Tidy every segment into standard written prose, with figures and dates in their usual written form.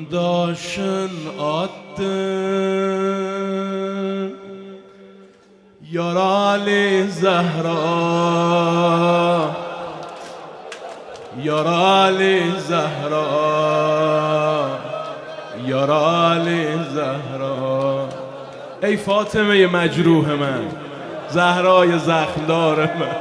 daşın attın Yarali Zehra Yarali Zehra Yarali Zehra ای فاطمه مجروح من زهرای زخمدار من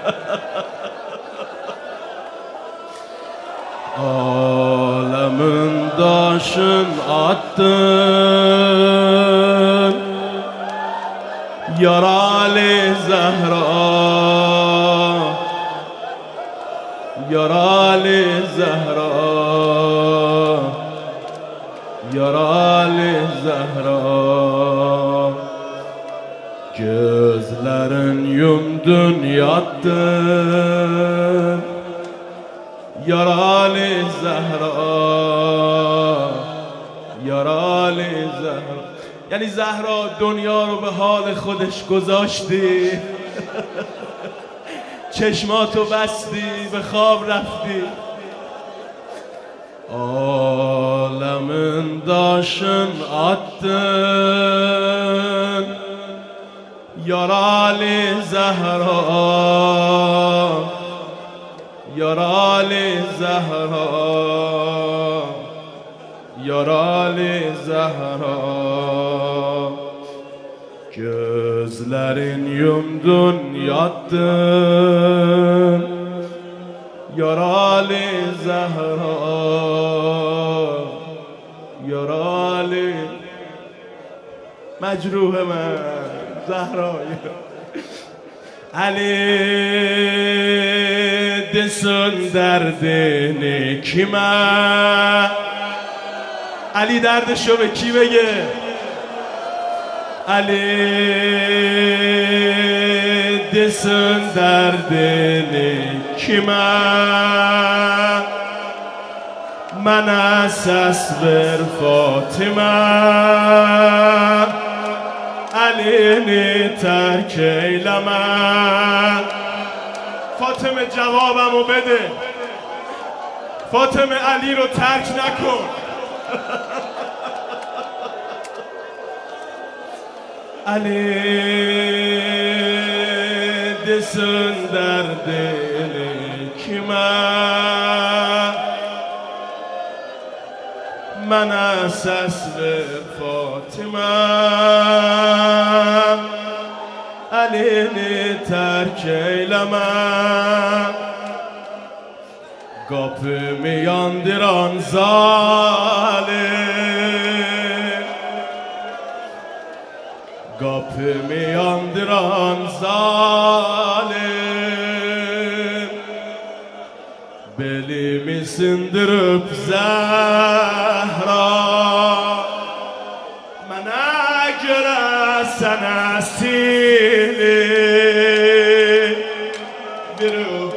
Alemin daşın attın Yarali Zehra Yarali Zehra Yarali Zehra Gözlerin yumdun yattın Yarali Zehra Yarali Zehra یعنی زهرا دنیا رو به حال خودش گذاشتی چشماتو بستی به خواب رفتی عالمın daşın attın Yarali Zehra Yarali Zehra Yarali Zehra Gözlerin yumdun yattın Yarali Zehra Yarali مجروح من زهرای علی دسون دردنی کیمه علی دردشو به کی بگه علی دسون دردنی کیمه من اساس بر فاطمه علی ترک ایلمه فاطمه جوابمو بده فاطمه علی رو ترک نکن علی دسن در دل کیمه من اساس فاطمه علی ترک ایلمه Kapımı yandıran zalim Kapımı yandıran zalim Belimi sındırıp Zehra Bana göre sen asili Virüp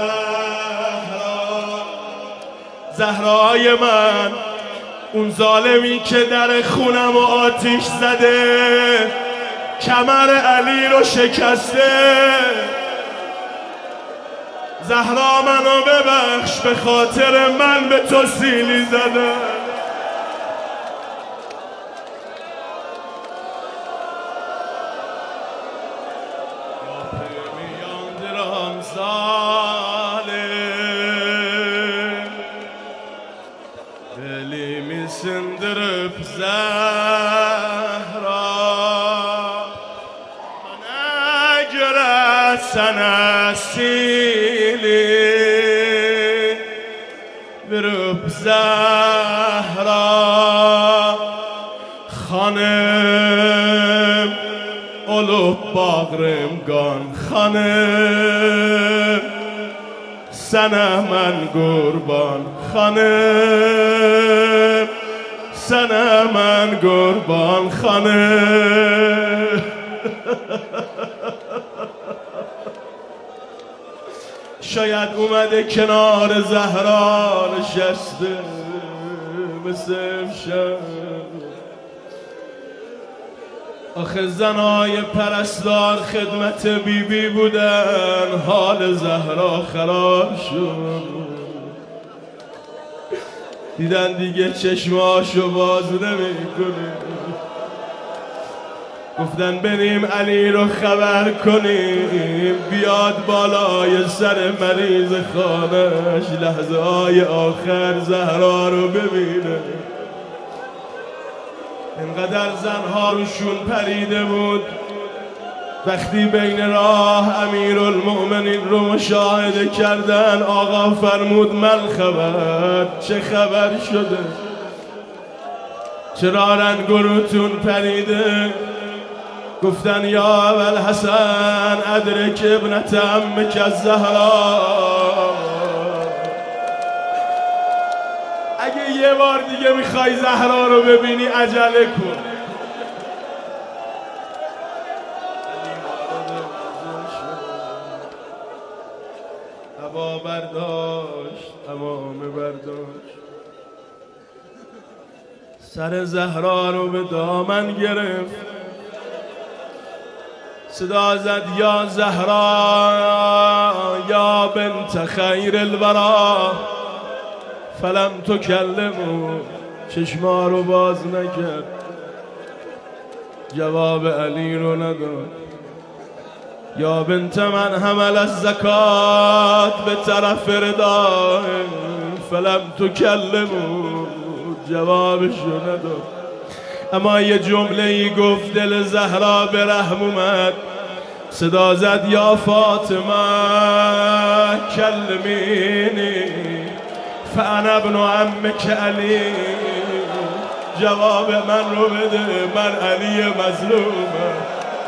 زهرای من اون ظالمی که در خونم و آتیش زده کمر علی رو شکسته زهرا منو ببخش به خاطر من به تو سیلی زده Belimi sındırıp Zehra Bana göre sen asili Verip Zehra Hanım olup bağrımgan hanım Sana mən qurban xanım Sana mən qurban xanım شاید اومده کنار زهرا نشسته مثل امشب آخه زنای پرستار خدمت بیبی بودن حال زهرا خراب شد دیدن دیگه چشماشو باز نمیکنه. گفتن بریم علی رو خبر کنیم بیاد بالای سر مریض خانش لحظه های آخر زهرا رو ببینه. اینقدر زنها روشون پریده بود. وقتی بین راه امیرالمؤمنین رو مشاهده کردن آقا فرمود من خبر، چه خبر شده؟ چرا رنگ روتون پریده؟ گفتن یا اول حسن ادرک ابنت عمک الزهرا، اگه یه بار دیگه میخوای زهرا رو ببینی عجله کن. هوا برداشت، تمام برداشت، سر زهرا رو به دامن گرفت، صدا زد یا زهرا یا بنت خیر الورا، فلم تکلمو، چشما رو باز نکرد، جواب علی رو نداد. یا بنت من حمل الزکات به طرف رداه، فلم تکلمو، جوابش رو نداد. اما یه جمله ای گفت دل زهرا به رحم اومد، صدا زد یا فاطمه کلمینی فانا ابن عمک علی، جواب من رو بده من علی مظلومم.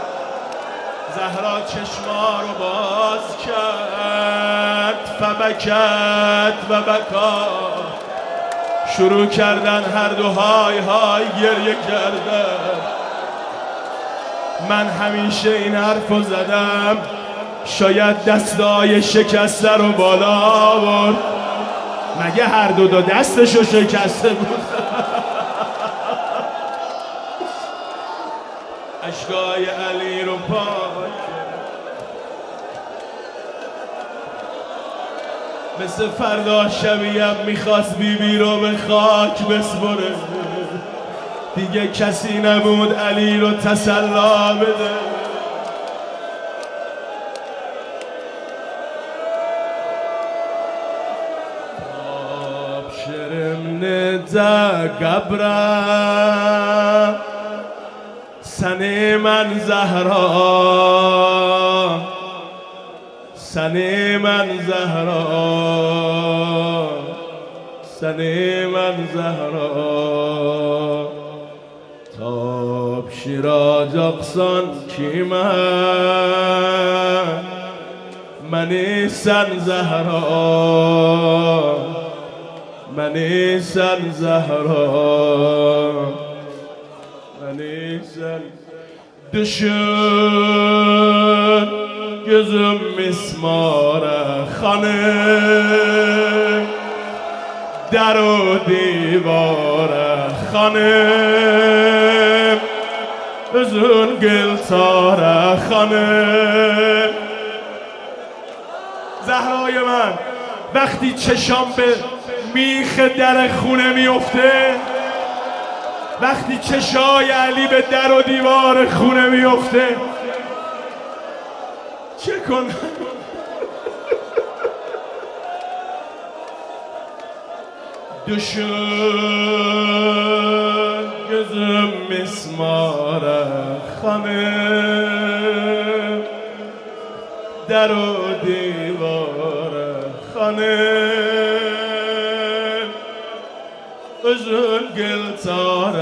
زهرا چشما رو باز کرد فبکت و بکا، شروع کردن هر دو های های گریه کردن. من همیشه این حرفو زدم شاید دستای شکسته رو بالا آورد، مگه هر دو دستشو شکسته بود؟ اشکای علی رو پاک مثل فردا شبیم میخواست بیبی رو به خاک بسپره، دیگه کسی نبود علی رو تسلا بده. آبشرم نده قبرم سنه من زهرا، سنه من زهرا، سنه من زهرا، تاب شیراز اقصان کیمن منی سن زهرا، منی سن زهرا، منی سن düşün gözüm mismara hanım, در و دیوار خانم، uzun گلتار خانم. زهرای من وقتی چشام به میخ در خونه میفته، وقتی چشای علی به در و دیوار خونه میفته چه کنم؟ düşün gözüm mismara hanım, در و دیوار خانم، uzun گلتار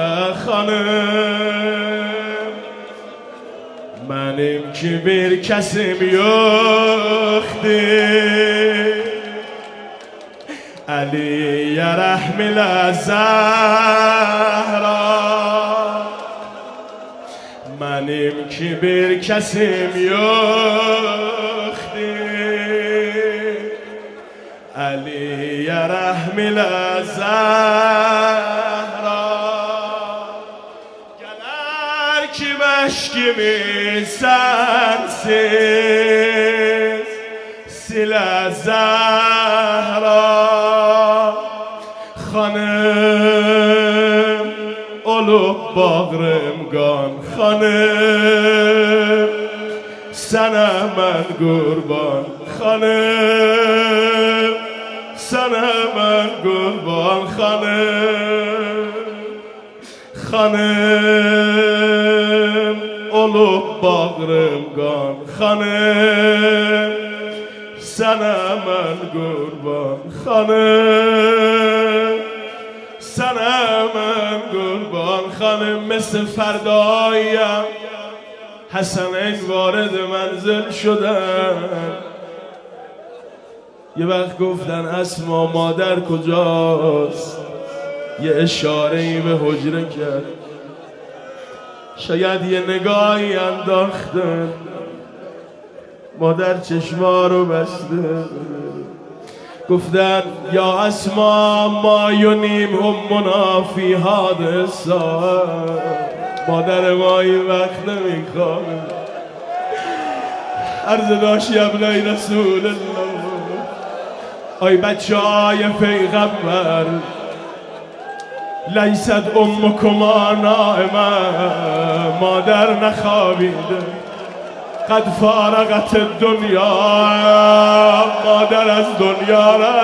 خانم. Benim ki bir kesim yoktu Aliye rahmile Zahra, benim ki bir kesim yoktu Aliye rahmile Zahra. Geler ki meşkimi sensiz sile Zahra, خانم اولو باغرمگان خانم سنه من قربان خانم سنه من قربان خانم خانم اولو باغرمگان خانم سنه من قربان خانم سنه من قربان خانم مثل فردایم حسنین وارد منزل شدن یه وقت گفتن اسما مادر کجاست یه اشاره‌ای به حجره کرد شاید یه نگاهی انداختن مادر چشما رو بسته گفتن یا اسما ما یونیم امنا فی حادثا مادر ما این وقت نمیخواد عرض داشت یبنای رسول الله آی بچه های پیغمبر لیست امکما نائمه مادر نخوابیده قد فارغت دنیا مادر از دنیا را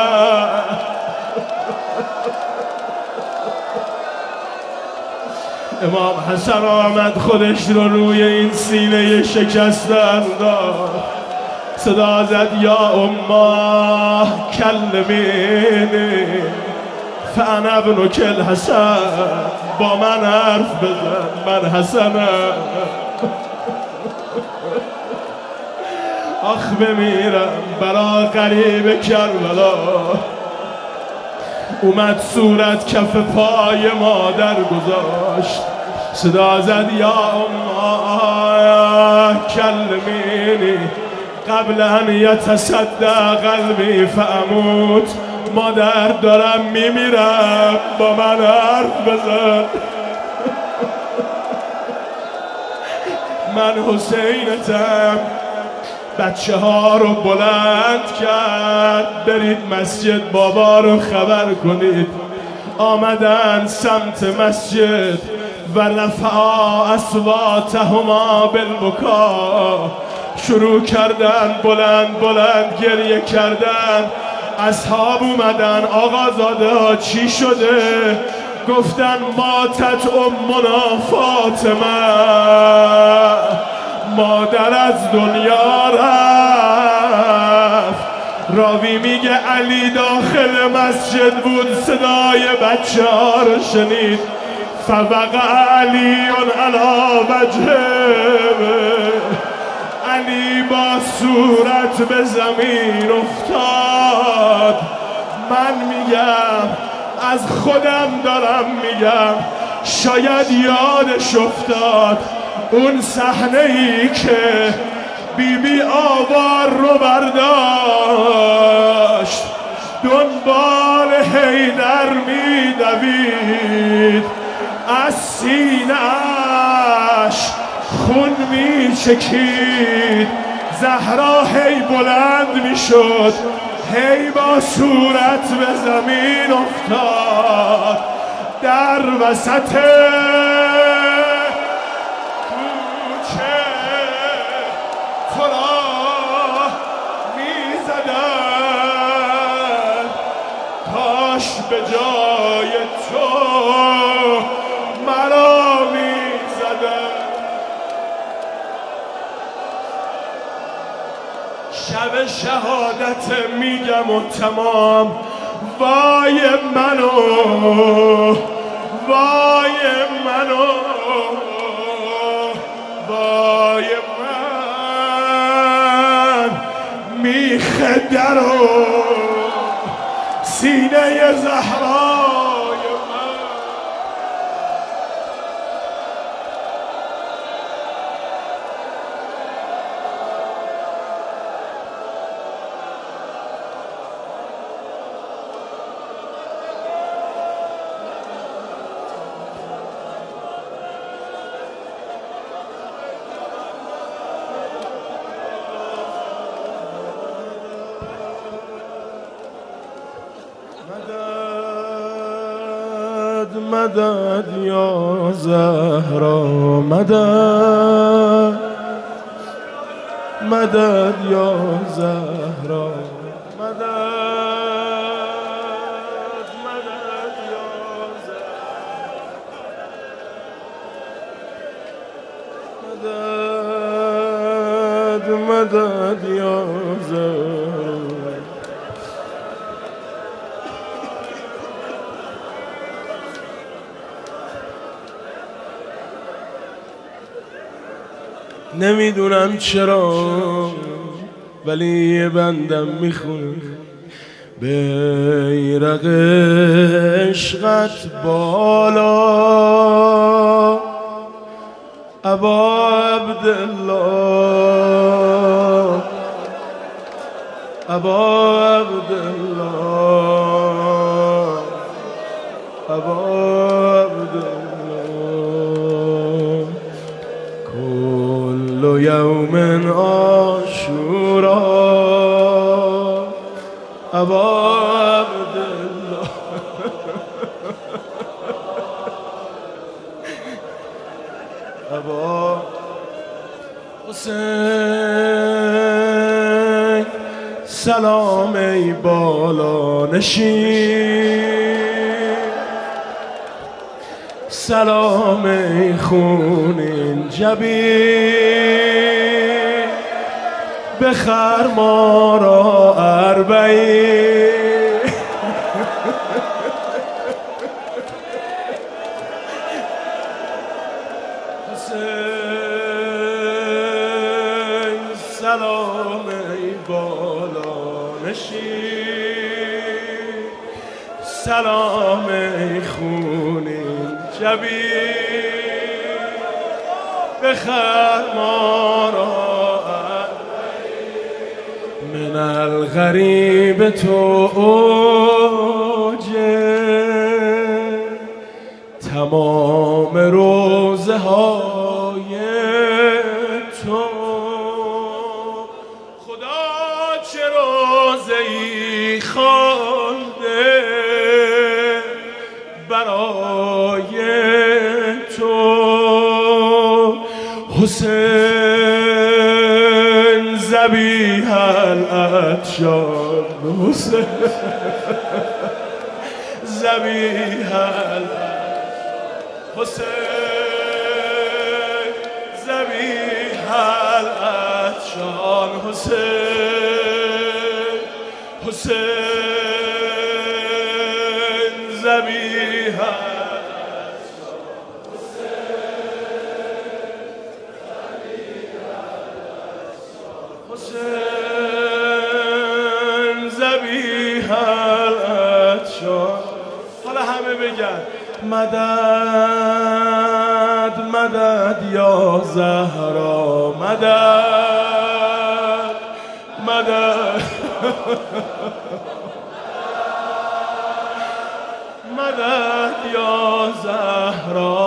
امام حسن آمد خودش رو روی این سینه شکسته انداخت صدا زد یا اما کلمینی فانا ابنک الحسن با من حرف بزن من حسنم آخ بمیرم برا قریب کربلا اومد صورت کف پای مادر گذاشت صدا زد یا اما کلمینی قبل ان یتصدع قلبی فاموت مادر دارم میمیرم با من حرف بزن من حسینتم بچه ها رو بلند کرد برید مسجد بابا رو خبر کنید آمدن سمت مسجد و رفعا اصواتهما بالبکا شروع کردن بلند بلند گریه کردن اصحاب اومدن آقازاده ها چی شده گفتن ماتت امنا فاطمه مادر از دنیا رفت راوی میگه علی داخل مسجد بود صدای بچه ها رو شنید فوقع علی علی وجهه علی با صورت به زمین افتاد من میگم از خودم دارم میگم شاید یادش افتاد اون صحنه ای که بیبی آوار رو برداشت دنبال حیدر میدوید از سینه‌اش خون میچکید زهرا هی بلند میشد هی با صورت به زمین افتاد در وسط به جای تو مرا می‌زدن شب شهادت میگم و تمام وای منو وای منو وای من میخه درو سینه زهرای من مدد یا زهرا مدد مدد یا زهرا مدد مدد یا زهرا مدد مدد یا زهرا. نمیدونم چرا ولی یه بندم میخونه بیرق عشقت بالا ابا عبدالله ابا عبدالله ابا عبدالله كل يوم عاشورا ابا عبدالله ابا حسین سلام ای بالا نشین سلام ای خونین جبین بخر ما را اربعین حسین سلام ای بالا نشین سلام ای خونین جبین بخر ما را من الغریب تو اوجه تمام روزه های تو خدا چه روزه ای خوانده برای تو حسین ذبیح العطشان حسین ذبیح حسین ذبیح العطشان حسین حسین ذبیح حسین ذبیح العطشان. حالا همه بگن مدد مدد یا زهرا مدد مدد مدد یا زهرا